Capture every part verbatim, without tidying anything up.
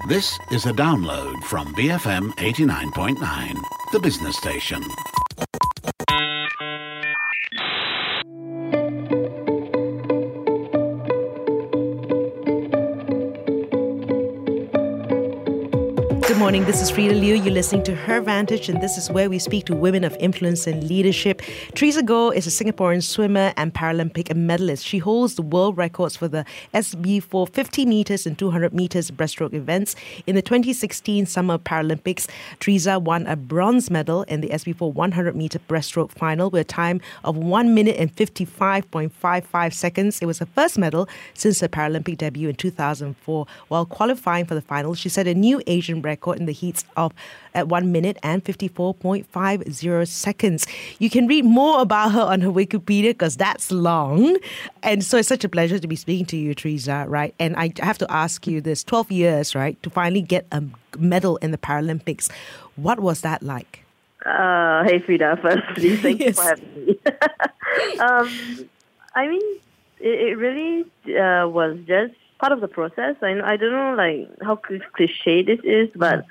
This is a download from B F M eighty-nine point nine, the business station. Good morning, this is Frida Liu. You're listening to Her Vantage, and this is where we speak to women of influence and leadership. Teresa Goh is a Singaporean swimmer and Paralympic medalist. She holds the world records for the S B four fifty metres and two hundred metres breaststroke events. In the twenty sixteen Summer Paralympics, Teresa won a bronze medal in the S B four one hundred metre breaststroke final with a time of one minute and fifty-five point five five seconds. It was her first medal since her Paralympic debut in two thousand four. While qualifying for the final, she set a new Asian record in the heats of at one minute and fifty-four point five zero seconds. You can read more about her on her Wikipedia because that's long. And so it's such a pleasure to be speaking to you, Teresa, right? And I have to ask you this, twelve years, right, to finally get a medal in the Paralympics. What was that like? Uh, hey, Frida, firstly, thank Yes. you for having me. um, I mean, it, it really uh, was just part of the process. I, I don't know like how cliche this is, but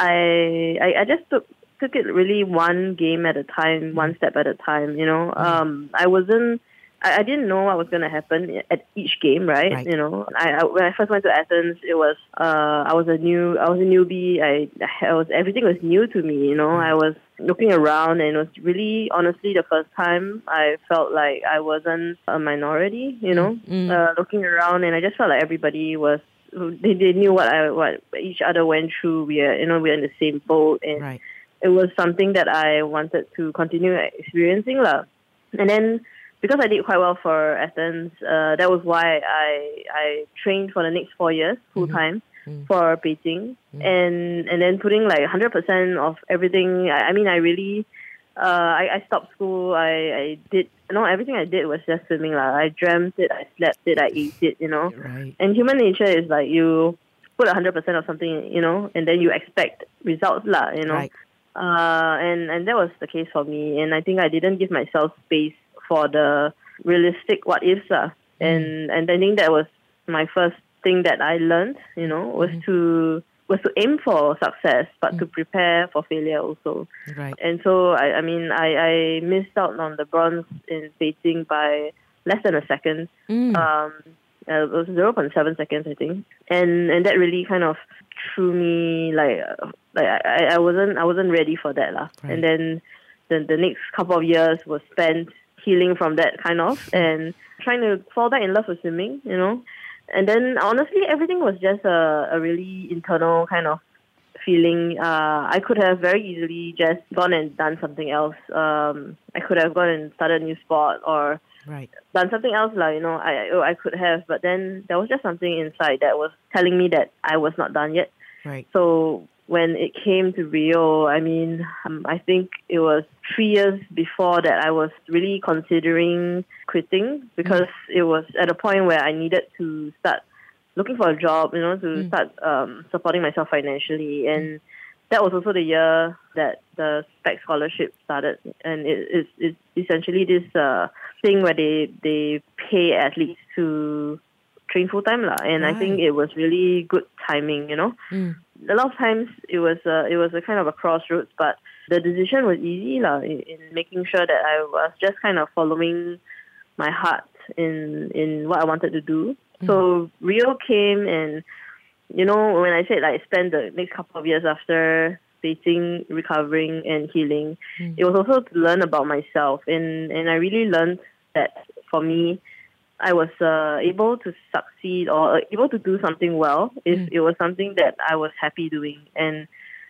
I, I I just took took it really one game at a time, one step at a time. You know, um, I wasn't. I, I didn't know what was going to happen at each game, right? Right. You know, I, I when I first went to Athens, it was uh, I was a new I was a newbie. I I was everything was new to me. You know, I was looking around, and it was really honestly the first time I felt like I wasn't a minority. You know, Mm. uh, looking around, and I just felt like everybody was. They, they knew what I what each other went through. We are you know we're in the same boat, and Right. it was something that I wanted to continue experiencing, lah. And then because I did quite well for Athens, uh, that was why I I trained for the next four years full time Mm. for Beijing, and and then putting like one hundred percent of everything. I, I mean, I really. Uh, I, I stopped school. I, I did no everything I did was just swimming lah. I dreamt it, I slept it, I ate it. You know, Right. and human nature is like you put a hundred percent of something, you know, and then you expect results lah. You know, Right. uh, and and that was the case for me. And I think I didn't give myself space for the realistic what ifs lah. And and I think that was my first thing that I learned. You know, was to was to aim for success, but to prepare for failure also. Right. And so, I, I mean, I, I missed out on the bronze in Beijing by less than a second. Mm. Um, uh, it was zero point seven seconds, I think. And and that really kind of threw me, like, uh, like I, I wasn't I wasn't ready for that. lah. Right. And then the, the next couple of years was spent healing from that kind of, and trying to fall back in love with swimming, you know. And then, honestly, everything was just a, a really internal kind of feeling. Uh, I could have very easily just gone and done something else. Um, I could have gone and started a new sport or Right. done something else. Like, you know, I, I could have. But then there was just something inside that was telling me that I was not done yet. Right. So when it came to Rio, I mean, um, I think it was three years before that I was really considering quitting, because it was at a point where I needed to start looking for a job, you know, to Mm. start um, supporting myself financially. And that was also the year that the SPEC scholarship started. And it is it's essentially this uh, thing where they, they pay athletes to train full-time. lah. And I think Right. it was really good timing, you know. Mm. A lot of times it was a, it was a kind of a crossroads, but the decision was easy lah, in, in making sure that I was just kind of following my heart in in what I wanted to do. So Rio came, and you know, when I said like, I spent the next couple of years after Beijing recovering and healing, Mm. it was also to learn about myself, and and I really learned that for me, I was uh, able to succeed or uh, able to do something well if Mm. it was something that I was happy doing. And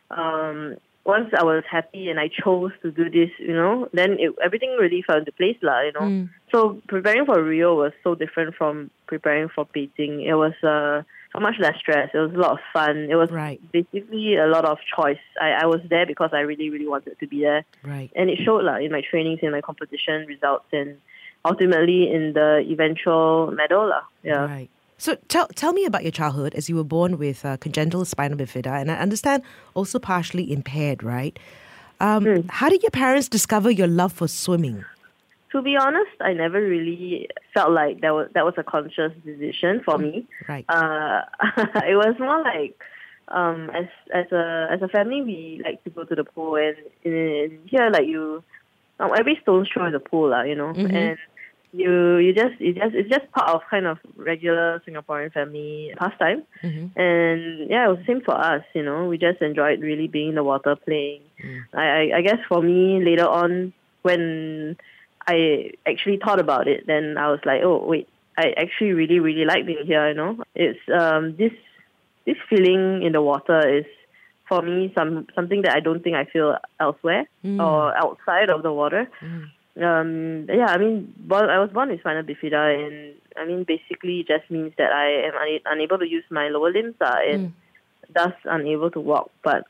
um, once I was happy and I chose to do this, you know, then it, everything really fell into place, lah, you know. Mm. So preparing for Rio was so different from preparing for Beijing. It was uh, so much less stress. It was a lot of fun. It was Right. basically a lot of choice. I, I was there because I really, really wanted to be there. Right. And it showed lah, in my trainings, in my competition results, and ultimately in the eventual medal. lah. Yeah. Right. So tell tell me about your childhood, as you were born with uh, congenital spinal bifida, and I understand also partially impaired, right? Um, Mm. How did your parents discover your love for swimming? To be honest, I never really felt like that was that was a conscious decision for me. Right. Uh, it was more like um, as as a as a family, we like to go to the pool, and in here, like you, um, every stone's throw is a pool, lah, you know, Mm-hmm. and you you just you just it's just part of kind of regular Singaporean family pastime, Mm-hmm. and yeah, it was the same for us, you know. We just enjoyed really being in the water, playing. Mm. I, I I guess for me later on, when I actually thought about it, then I was like, oh wait, I actually really really like being here, you know. It's um this this feeling in the water is for me some something that I don't think I feel elsewhere Mm. or outside of the water. Mm. Um, yeah, I mean, born, I was born with spina bifida, and I mean, basically, it just means that I am una- unable to use my lower limbs, uh, and Mm. thus unable to walk. But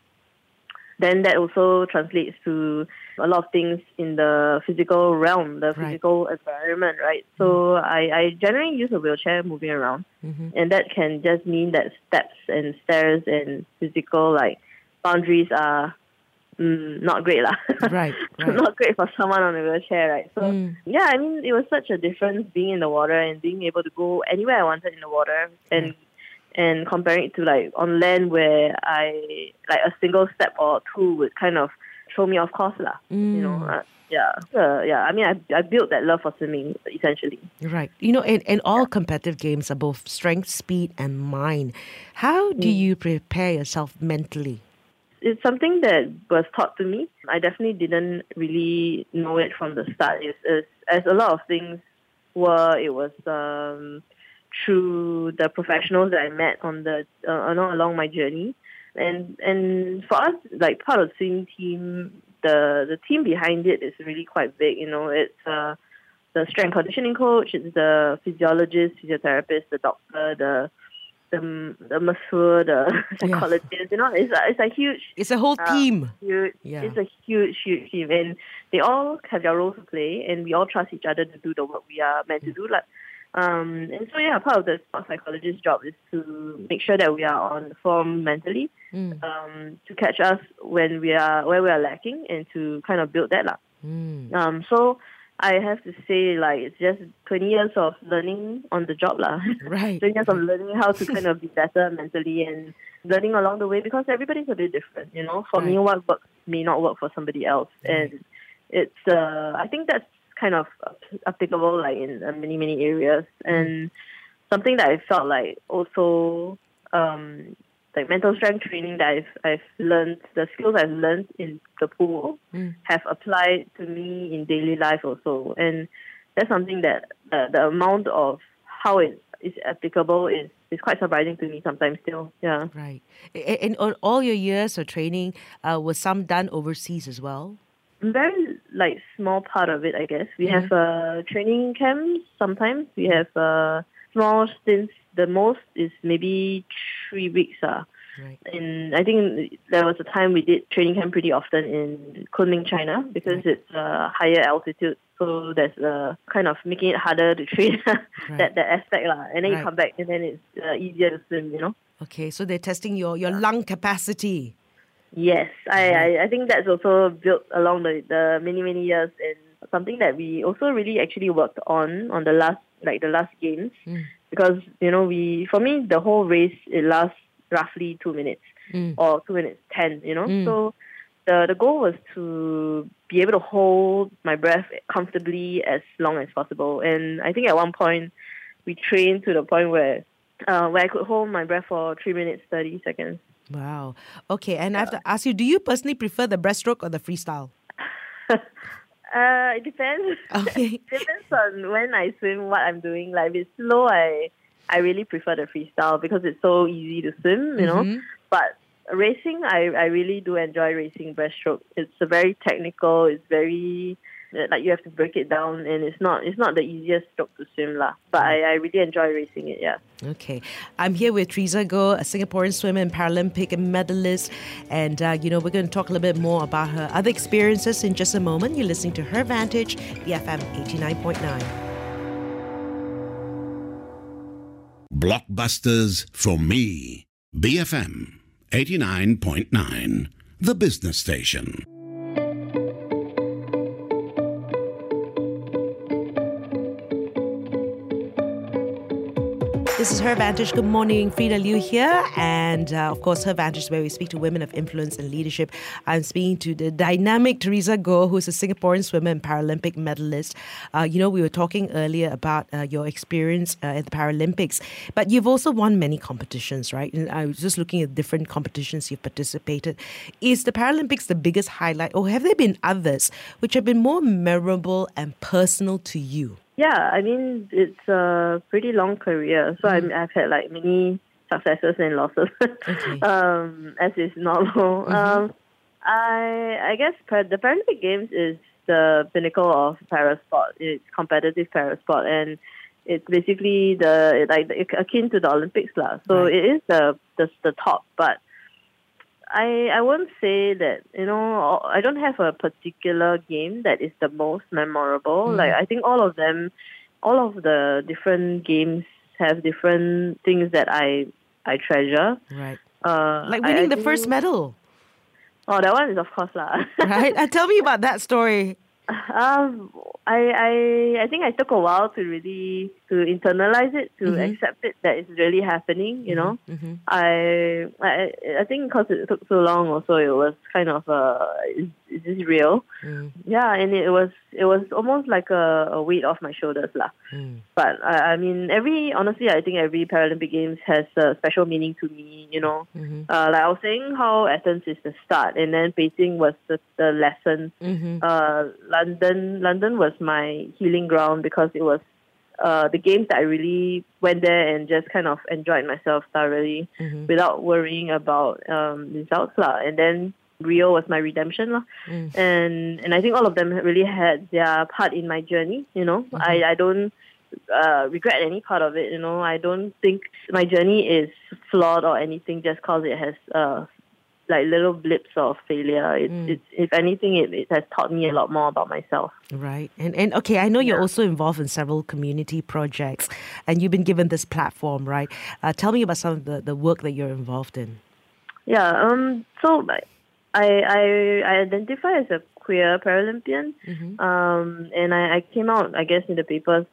then that also translates to a lot of things in the physical realm, the Right. physical environment, right? So I, I generally use a wheelchair moving around, Mm-hmm. and that can just mean that steps and stairs and physical like boundaries are mm, not great, lah. Right, right. Not great for someone on a wheelchair, right? So Mm. yeah, I mean, it was such a difference being in the water and being able to go anywhere I wanted in the water, and Right. and comparing it to like on land where I like a single step or two would kind of throw me off course, lah. You know, Mm. uh, yeah, uh, yeah. I mean, I I built that love for swimming essentially. Right. You know, and, and all competitive games are both strength, speed, and mind. How do you prepare yourself mentally? It's something that was taught to me. I definitely didn't really know it from the start. It's, it's, as a lot of things were, it was um, through the professionals that I met on the uh, along my journey, and and for us, like part of the swim team, the the team behind it is really quite big. You know, it's uh, the strength conditioning coach, it's the physiologist, physiotherapist, the doctor, the the the masseur, the psychologist. You know, it's a, it's a huge. It's a whole Uh, team. huge, Yeah. It's a huge, huge team, and they all have their roles to play, and we all trust each other to do the work we are meant to do. Like, um, and so yeah, part of the sports psychologist's job is to make sure that we are on form mentally, Mm. um, to catch us when we are where we are lacking, and to kind of build that lah. Mm. Um, so I have to say, like, it's just twenty years of learning on the job lah. Right. twenty years of learning how to kind of be better mentally, and learning along the way, because everybody's a bit different, you know. For me, Right. what works may not work for somebody else, and it's uh, I think that's kind of applicable like in uh, many many areas, and something that I felt like also um, like mental strength training that I've I've learned, the skills I've learned in the pool Mm. have applied to me in daily life also, and that's something that uh, the amount of how it is applicable is, is quite surprising to me sometimes still. Yeah. Right. A- And on all your years of training, uh, was some done overseas as well? Very like small part of it, I guess. We have uh, training camps sometimes. We have uh, small stints. The most is maybe three weeks. Uh. Right. And I think there was a time we did training camp pretty often in Kunming, China, because it's uh, higher altitude. So there's uh, kind of making it harder to train that, that aspect. lah. And then Right. you come back and then it's uh, easier to swim, you know. Okay, so they're testing your, your lung capacity. Yes, I, I, I think that's also built along the, the many, many years, and something that we also really actually worked on on the last, like the last games, Mm. because, you know, we, for me, the whole race, it lasts roughly two minutes Mm. or two minutes ten, you know. Mm. So the, the goal was to be able to hold my breath comfortably as long as possible. And I think at one point, we trained to the point where, uh, where I could hold my breath for three minutes, thirty seconds. Wow. Okay, and I have to ask you, do you personally prefer the breaststroke or the freestyle? Uh, it depends. Okay. It depends on when I swim, what I'm doing. Like, if it's slow, I I really prefer the freestyle because it's so easy to swim, you know. Mhm. But racing, I, I really do enjoy racing breaststroke. It's a very technical. It's very like you have to break it down, and it's not it's not the easiest stroke to swim lah. But I, I really enjoy racing it. Yeah. Okay. I'm here with Teresa Goh, a Singaporean swimmer and Paralympic medalist. And, uh, you know, we're going to talk a little bit more about her other experiences in just a moment. You're listening to Her Vantage, B F M eighty-nine point nine. Blockbusters from me. B F M eighty-nine point nine, the business station. This This is Her Vantage. Good morning. Frida Liu here. And uh, of course, Her Vantage is where we speak to women of influence and leadership. I'm speaking to the dynamic Teresa Goh, who's a Singaporean swimmer and Paralympic medalist. Uh, you know, we were talking earlier about uh, your experience uh, at the Paralympics, but you've also won many competitions, right? And I was just looking at different competitions you've participated. Is the Paralympics the biggest highlight, or have there been others which have been more memorable and personal to you? Yeah, I mean, it's a pretty long career. So mm. I've had like many successes and losses, okay. um, as is normal. Mm-hmm. Um, I I guess the Paralympic Games is the pinnacle of parasport. It's competitive parasport, and it's basically the like akin to the Olympics, lah. So right. it is the, the the top, but I I won't say that, you know, I don't have a particular game that is the most memorable. Mm. Like, I think all of them, all of the different games have different things that I I treasure. Right. Uh, like winning I, I the think, first medal. Oh, that one is of course lah. Right. Uh, tell me about that story. Um, I I I think I took a while to really to internalize it, to mm-hmm. accept it that it's really happening. You know, mm-hmm. I I I think because it took so long, also it was kind of uh, is, is this real? Mm. Yeah, and it was it was almost like a, a weight off my shoulders, lah. Mm. But I, I mean, every honestly, I think every Paralympic Games has a special meaning to me. You know, mm-hmm. uh, like I was saying, how Athens is the start, and then Beijing was the the lesson. Mm-hmm. Uh, London, London was my healing ground because it was uh, the games that I really went there and just kind of enjoyed myself thoroughly mm-hmm. without worrying about um, results, lah. And then Rio was my redemption, lah. Mm. And and I think all of them really had their part in my journey. You know, mm-hmm. I I don't uh, regret any part of it. You know, I don't think my journey is flawed or anything just because it has uh, like little blips of failure. It's, mm. it's if anything, it, it has taught me a lot more about myself. Right. And and okay, I know you're yeah. also involved in several community projects, and you've been given this platform, right? Uh, tell me about some of the, the work that you're involved in. Yeah. Um. So I I I identify as a queer Paralympian. Mm-hmm. Um. And I, I came out, I guess, in the papers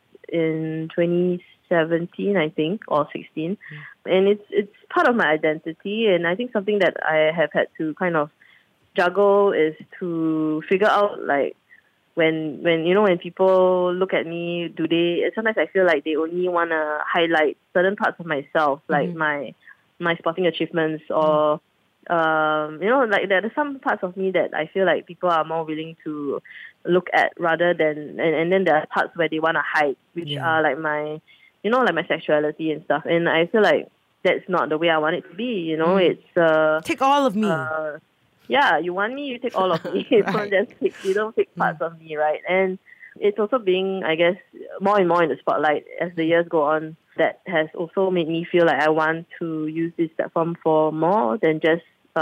in twenty seventeen, I think, or sixteen. Mm. And it's it's part of my identity, and I think something that I have had to kind of juggle is to figure out, like, when when you know when people look at me, do they sometimes I feel like they only want to highlight certain parts of myself, like mm-hmm. my my sporting achievements, or mm-hmm. um, you know, like there are some parts of me that I feel like people are more willing to look at rather than, and, and then there are parts where they want to hide, which yeah. are like my, you know, like my sexuality and stuff. And I feel like that's not the way I want it to be, you know. Mm. It's uh, take all of me. Uh, yeah, you want me, you take all of me. Right. Don't just pick, you don't pick parts mm. of me, right? And it's also being, I guess, more and more in the spotlight as the years go on. That has also made me feel like I want to use this platform for more than just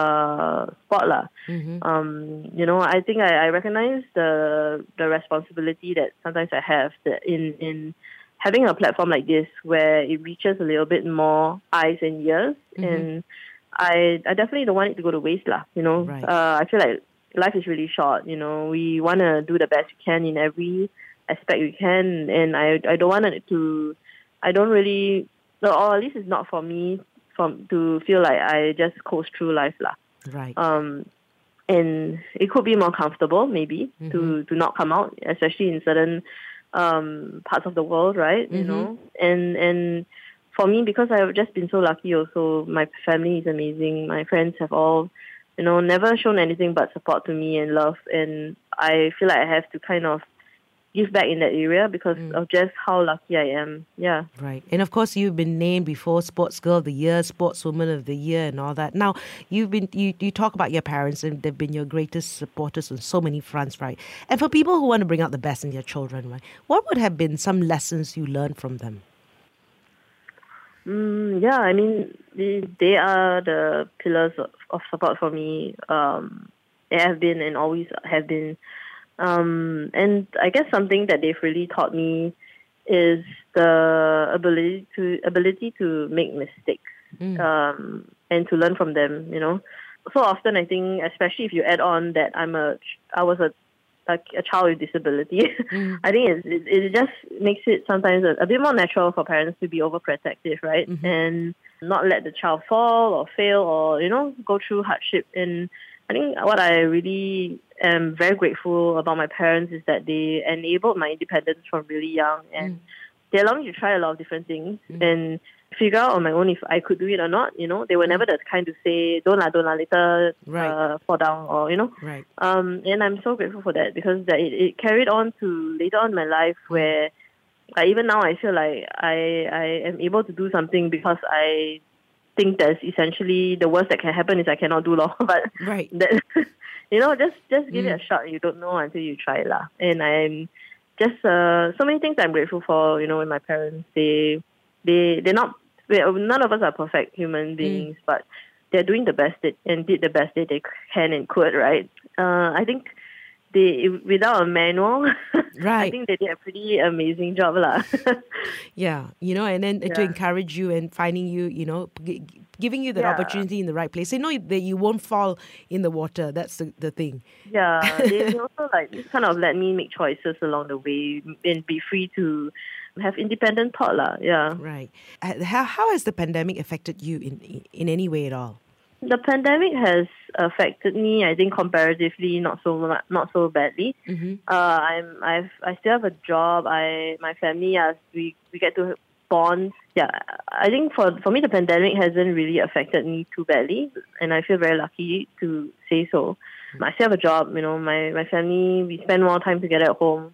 uh, sport, lah. Mm-hmm. Um, you know, I think I, I recognize the the responsibility that sometimes I have that in in. having a platform like this where it reaches a little bit more eyes and ears, mm-hmm. and I I definitely don't want it to go to waste, lah. You know, right. uh, I feel like life is really short. You know, we want to do the best we can in every aspect we can, and I I don't want it to, I don't really, or at least it's not for me from to feel like I just coast through life, lah. Right. Um, and it could be more comfortable maybe mm-hmm. to to not come out, especially in certain um parts of the world, right? Mm-hmm. You know, and and for me, because I've just been so lucky also, my family is amazing, my friends have all, you know, never shown anything but support to me and love, and I feel like I have to kind of give back in that area because mm. of just how lucky I am. Yeah. Right. And of course, you've been named before Sports Girl of the Year, Sportswoman of the Year, and all that. Now, you've been you, you talk about your parents, and they've been your greatest supporters on so many fronts, right? And for people who want to bring out the best in their children, right, what would have been some lessons you learned from them? Mm, yeah, I mean, they, they are the pillars of, of support for me. Um, they have been and always have been. Um, and I guess something that they've really taught me is the ability to ability to make mistakes mm. um, and to learn from them. You know, so often I think, especially if you add on that I'm a I was a a, a child with disability. Mm. I think it, it it just makes it sometimes a, a bit more natural for parents to be overprotective, right? Mm-hmm. And not let the child fall or fail or, you know, go through hardship. And I think what I really am very grateful about my parents is that they enabled my independence from really young, and mm. they allowed me to try a lot of different things mm. and figure out on my own if I could do it or not. You know, they were never the kind to say, don't la, don't la, later right. uh, fall down, or, you know. Right. Um, and I'm so grateful for that, because that it, it carried on to later on in my life, where uh, even now I feel like I, I am able to do something because I think that's essentially the worst that can happen is I cannot do law. But right. that, you know, just, just give mm. it a shot. You don't know until you try it. La. And I'm just, uh, so many things I'm grateful for, you know, with my parents. They, they, they're not, none of us are perfect human beings, mm. but they're doing the best they, and did the best that they can and could, right? Uh, I think they, without a manual, right. I think they did a pretty amazing job. La. Yeah, you know, and then yeah. to encourage you and finding you, you know, g- giving you that yeah. opportunity in the right place. They know that you won't fall in the water. That's the, the thing. Yeah, they also like kind of let me make choices along the way and be free to have independent thought. La. Yeah. Right. How, how has the pandemic affected you in in any way at all? The pandemic has affected me, I think, comparatively not so not so badly. Mm-hmm. Uh, I'm I've I still have a job. I my family as we we get to bond. Yeah, I think for for me the pandemic hasn't really affected me too badly, and I feel very lucky to say so. Mm-hmm. I still have a job. You know, my my family, we spend more time together at home.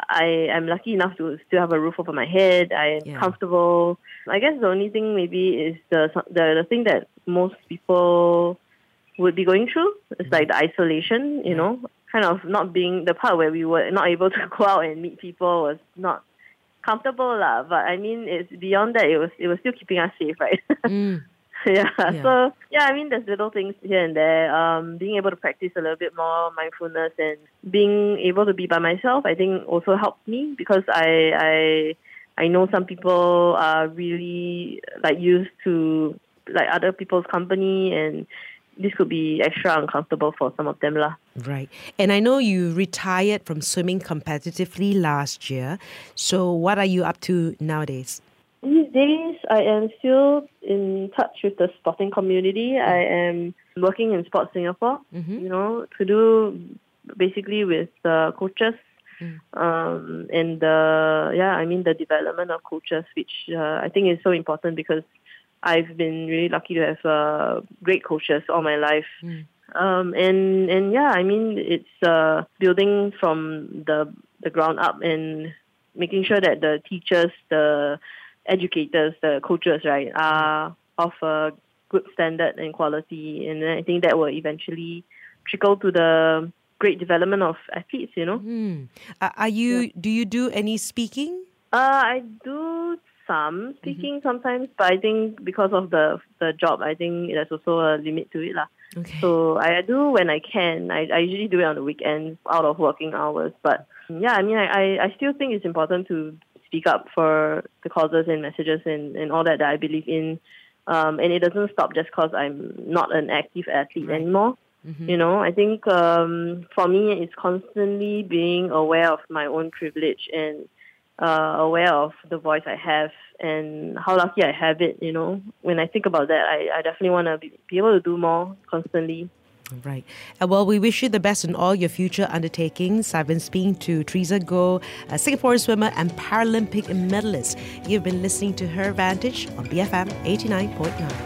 I am lucky enough to still have a roof over my head. I am yeah. comfortable. I guess the only thing maybe is the, the the thing that most people would be going through. It's like the isolation, you know, kind of not being the part where we were not able to go out and meet people was not comfortable lah. But I mean, it's beyond that. It was it was still keeping us safe, right? Mm. Yeah. yeah. So yeah, I mean, there's little things here and there. Um, being able to practice a little bit more mindfulness and being able to be by myself, I think also helped me, because I I I know some people are really like used to like other people's company, and this could be extra uncomfortable for some of them lah. Right. And I know you retired from swimming competitively last year. So what are you up to nowadays? These days, I am still in touch with the sporting community. I am working in Sports Singapore, mm-hmm. you know, to do basically with uh, coaches mm. um, and the, yeah, I mean the development of coaches, which uh, I think is so important, because I've been really lucky to have uh, great coaches all my life. Mm. Um, and, and yeah, I mean, it's uh, building from the, the ground up and making sure that the teachers, the educators, the coaches, right, are of a good standard and quality. And I think that will eventually trickle to the great development of athletes, you know. Mm. Uh, are you, yeah. do you do any speaking? Uh, I do some speaking mm-hmm. sometimes, but I think because of the the job, I think there's also a limit to it lah. Okay. So I do when I can. I, I usually do it on the weekends out of working hours. But yeah, I mean, I, I still think it's important to speak up for the causes and messages and, and all that that I believe in. Um, and it doesn't stop just because I'm not an active athlete right. anymore. Mm-hmm. You know, I think um, for me, it's constantly being aware of my own privilege and uh, aware of the voice I have and how lucky I have it. You know, when I think about that, I, I definitely want to be, be able to do more constantly. Right. Uh, well, we wish you the best in all your future undertakings. I've been speaking to Teresa Goh, a Singaporean swimmer and Paralympic medalist. You've been listening to Her Vantage on B F M eighty-nine point nine.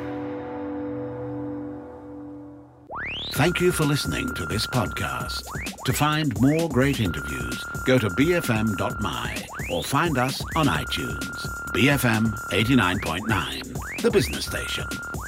Thank you for listening to this podcast. To find more great interviews, go to b f m dot m y or find us on iTunes. B F M eighty-nine point nine, the business station.